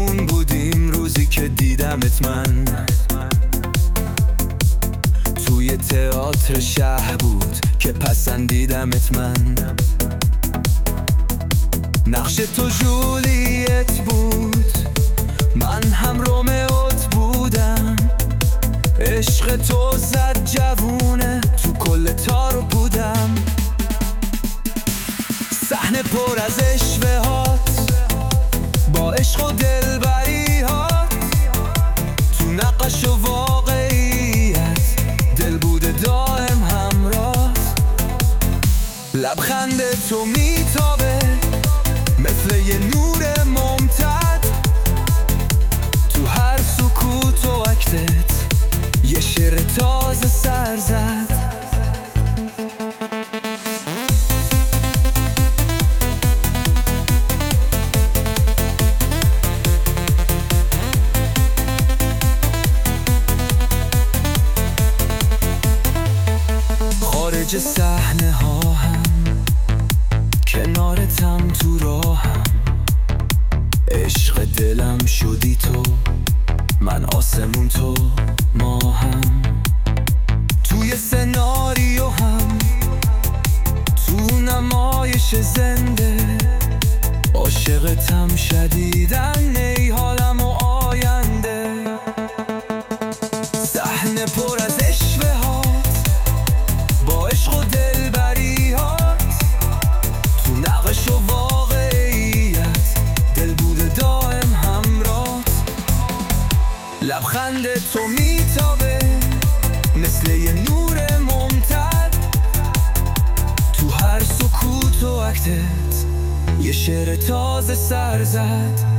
اون بودیم روزی که دیدمت من. توی تئاتر شهر بود که پسندیدمت من. نقش تو جولیت بود، من هم رومئوت بودم. عشق تو زد جوونه، تو کل تارو بودم. صحنه پر از اشوهات، با عشق و دلبری‌هات. تو نقش و واقعیت، دل بوده دائم همراه. لبخند تو میتابه مثل یه نور ممتد. تو هر سکوت و اکتت یه شعر تازه سر زد. خارج صحنه ها هم، کنارتم تو راهم. عشق دلم شدی تو، من آسمون تو ماهم. توی سناریو هم، تو نمایش زنده. عاشقتم شدیدن، ای حالم و آینده. صحنه پر از اشوهات، با عشق و دلبری‌هات. تو نقش و واقعیت، دل بوده دائم همراه. لبخند تو میتابه مثل یه نور ممتد. تو هر سکوت و اکتت یه شعر تازه سر زد.